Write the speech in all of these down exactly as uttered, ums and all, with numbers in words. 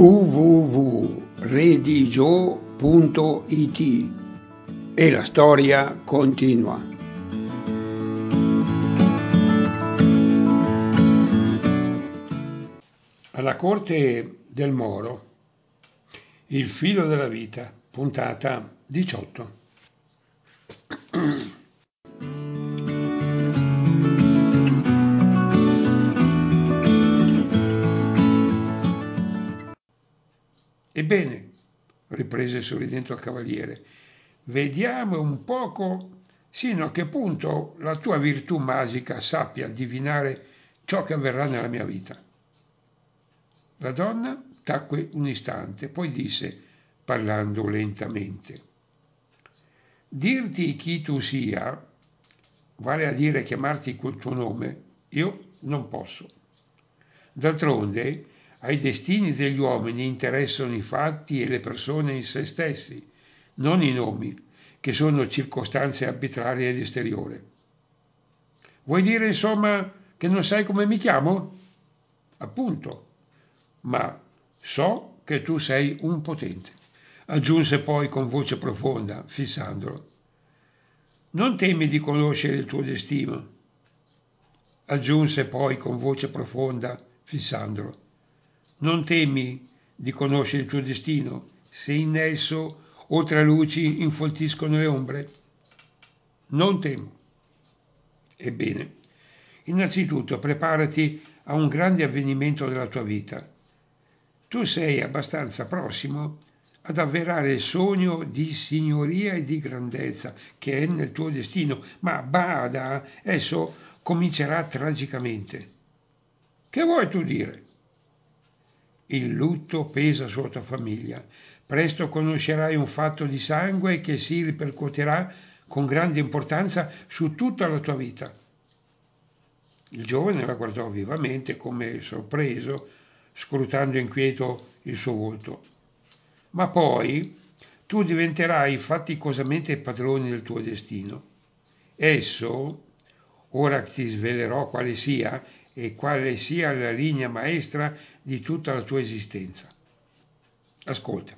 w w w punto redigio punto i t e la storia continua. Alla corte del Moro, il filo della vita, puntata diciotto. Ebbene, riprese sorridendo il cavaliere, vediamo un poco sino a che punto la tua virtù magica sappia divinare ciò che avverrà nella mia vita. La donna tacque un istante, poi disse, parlando lentamente, dirti chi tu sia, vale a dire chiamarti col tuo nome, io non posso. D'altronde, ai destini degli uomini interessano i fatti e le persone in se stessi, non i nomi, che sono circostanze arbitrarie ed esteriori. Vuoi dire, insomma, che non sai come mi chiamo? Appunto. Ma so che tu sei un potente. Aggiunse poi con voce profonda, fissandolo. Non temi di conoscere il tuo destino. Aggiunse poi con voce profonda, fissandolo. Non temi di conoscere il tuo destino, se in esso, oltre a luci, infoltiscono le ombre? Non temo. Ebbene, innanzitutto preparati a un grande avvenimento della tua vita. Tu sei abbastanza prossimo ad avverare il sogno di signoria e di grandezza che è nel tuo destino, ma bada, esso comincerà tragicamente. Che vuoi tu dire? Il lutto pesa sulla tua famiglia. Presto conoscerai un fatto di sangue che si ripercuoterà con grande importanza su tutta la tua vita. Il giovane la guardò vivamente, come sorpreso, scrutando inquieto il suo volto. Ma poi tu diventerai faticosamente padrone del tuo destino. Esso, ora ti svelerò quale sia e quale sia la linea maestra di tutta la tua esistenza. Ascolta.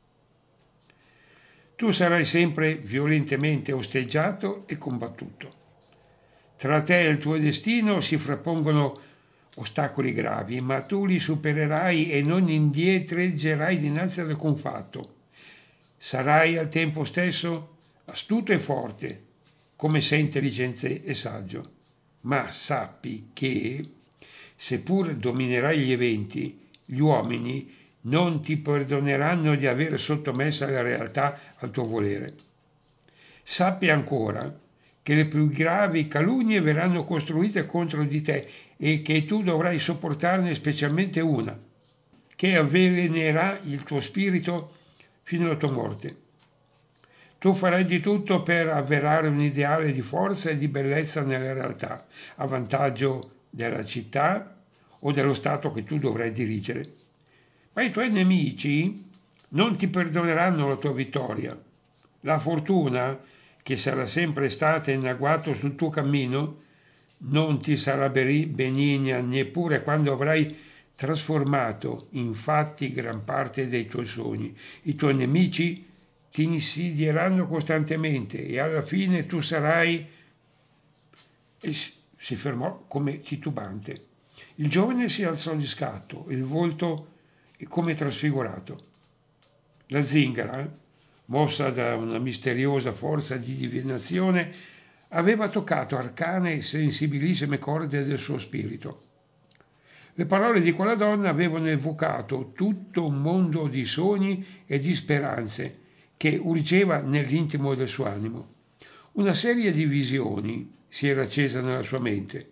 Tu sarai sempre violentemente osteggiato e combattuto. Tra te e il tuo destino si frappongono ostacoli gravi, ma tu li supererai e non indietreggerai dinanzi al fatto. Sarai al tempo stesso astuto e forte, come sei intelligente e saggio. Ma sappi che, seppur dominerai gli eventi, gli uomini non ti perdoneranno di aver sottomessa la realtà al tuo volere. Sappi ancora che le più gravi calunnie verranno costruite contro di te e che tu dovrai sopportarne specialmente una, che avvelenerà il tuo spirito fino alla tua morte. Tu farai di tutto per avverare un ideale di forza e di bellezza nella realtà, a vantaggio della città o dello Stato che tu dovrai dirigere. Ma i tuoi nemici non ti perdoneranno la tua vittoria. La fortuna, che sarà sempre stata in agguato sul tuo cammino, non ti sarà benigna neppure quando avrai trasformato in fatti gran parte dei tuoi sogni. I tuoi nemici ti insidieranno costantemente e alla fine tu sarai... E si fermò come titubante. Il giovane si alzò di scatto, il volto come trasfigurato. La zingara, mossa da una misteriosa forza di divinazione, aveva toccato arcane e sensibilissime corde del suo spirito. Le parole di quella donna avevano evocato tutto un mondo di sogni e di speranze che urgeva nell'intimo del suo animo. Una serie di visioni si era accesa nella sua mente,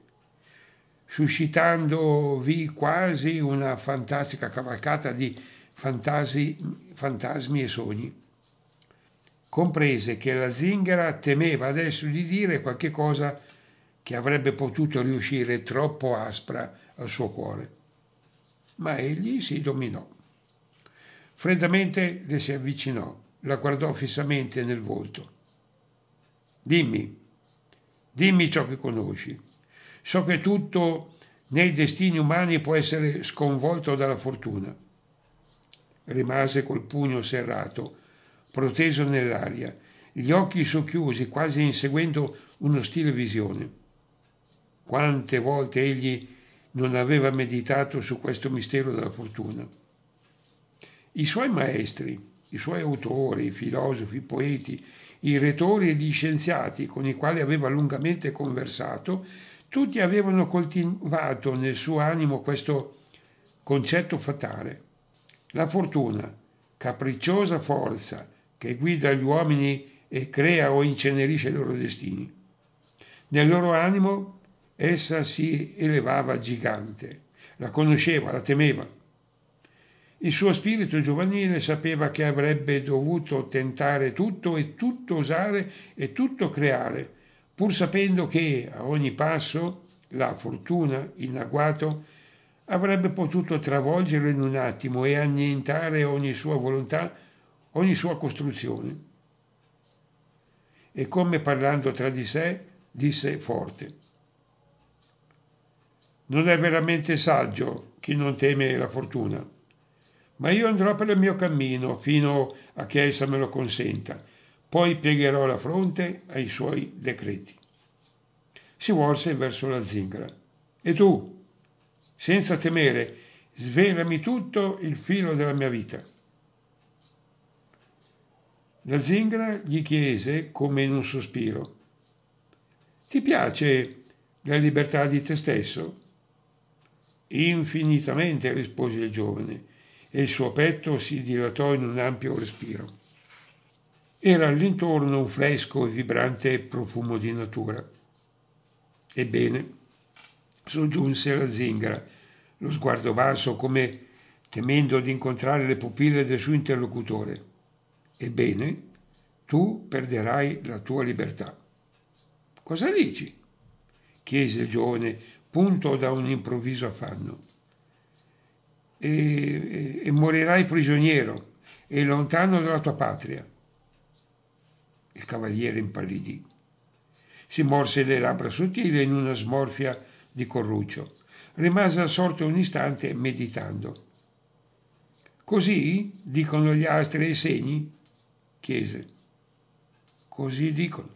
suscitandovi quasi una fantastica cavalcata di fantasi, fantasmi e sogni. Comprese che la zingara temeva adesso di dire qualche cosa che avrebbe potuto riuscire troppo aspra al suo cuore. Ma egli si dominò. Freddamente le si avvicinò, la guardò fissamente nel volto. Dimmi, dimmi ciò che conosci. So che tutto nei destini umani può essere sconvolto dalla fortuna. rimase col pugno serrato, proteso nell'aria, gli occhi socchiusi, quasi inseguendo un'ostile visione. Quante volte egli non aveva meditato su questo mistero della fortuna. I suoi maestri, i suoi autori, i filosofi, i poeti, i retori e gli scienziati con i quali aveva lungamente conversato, tutti avevano coltivato nel suo animo questo concetto fatale. La fortuna, capricciosa forza che guida gli uomini e crea o incenerisce i loro destini. Nel loro animo essa si elevava gigante, la conosceva, la temeva. Il suo spirito giovanile sapeva che avrebbe dovuto tentare tutto e tutto osare e tutto creare, pur sapendo che a ogni passo la fortuna, in agguato, avrebbe potuto travolgerlo in un attimo e annientare ogni sua volontà, ogni sua costruzione. E come parlando tra di sé, disse forte: non è veramente saggio chi non teme la fortuna, ma io andrò per il mio cammino fino a che essa me lo consenta, poi piegherò la fronte ai suoi decreti. Si volse verso la zingara. E tu, senza temere, svelami tutto il filo della mia vita. La zingara gli chiese, come in un sospiro: ti piace la libertà di te stesso? Infinitamente, rispose il giovane, e il suo petto si dilatò in un ampio respiro. Era all'intorno un fresco e vibrante profumo di natura. Ebbene, soggiunse la zingara, lo sguardo basso come temendo di incontrare le pupille del suo interlocutore. Ebbene, tu perderai la tua libertà. Cosa dici? Chiese il giovane, punto da un improvviso affanno. E, e, e morirai prigioniero e lontano dalla tua patria. Il cavaliere impallidì. Si morse le labbra sottili in una smorfia di corruccio. Rimase assorto un istante meditando. Così dicono gli astri e i segni? Chiese. Così dicono.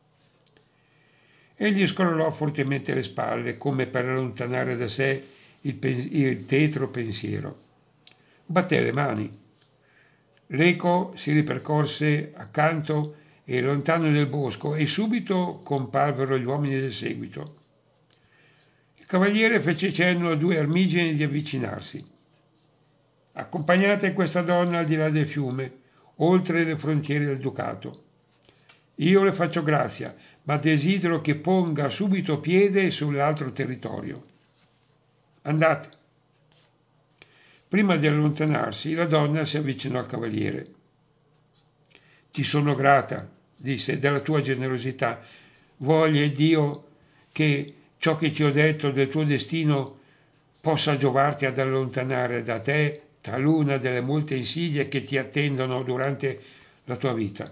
Egli scrollò fortemente le spalle come per allontanare da sé il, pen- il tetro pensiero. Batté le mani. L'eco si ripercorse accanto e lontano nel bosco e subito comparvero gli uomini del seguito. Il cavaliere fece cenno a due armigeni di avvicinarsi. Accompagnate questa donna al di là del fiume, oltre le frontiere del ducato. Io le faccio grazia, ma desidero che ponga subito piede sull'altro territorio. Andate. Prima di allontanarsi, la donna si avvicinò al cavaliere. Ti sono grata, disse, della tua generosità. Voglia Dio che ciò che ti ho detto del tuo destino possa giovarti ad allontanare da te taluna delle molte insidie che ti attendono durante la tua vita.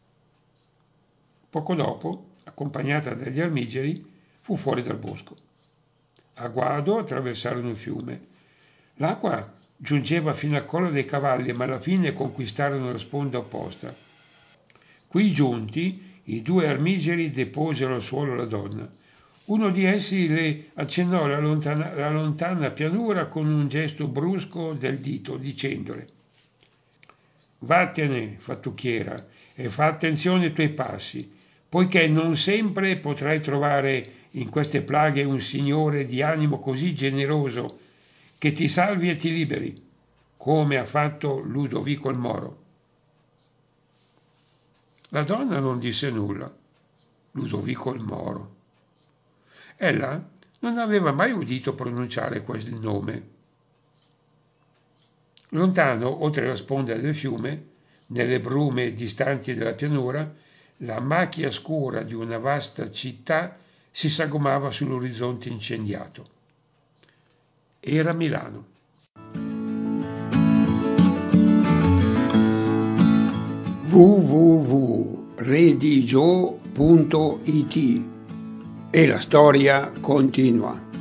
Poco dopo, accompagnata dagli armigeri, fu fuori dal bosco. A guado attraversarono il fiume. L'acqua giungeva fino al collo dei cavalli, ma alla fine conquistarono la sponda opposta. Qui giunti, i due armigeri deposero al suolo la donna. Uno di essi le accennò la lontana, la lontana pianura con un gesto brusco del dito, dicendole: vattene, fattucchiera, e fa attenzione ai tuoi passi, poiché non sempre potrai trovare in queste plaghe un signore di animo così generoso che ti salvi e ti liberi, come ha fatto Ludovico il Moro. La donna non disse nulla. Ludovico il Moro. Ella non aveva mai udito pronunciare quel nome. Lontano, oltre la sponda del fiume, nelle brume distanti della pianura, la macchia scura di una vasta città si sagomava sull'orizzonte incendiato. Era Milano. w w w punto redigio punto it e la storia continua.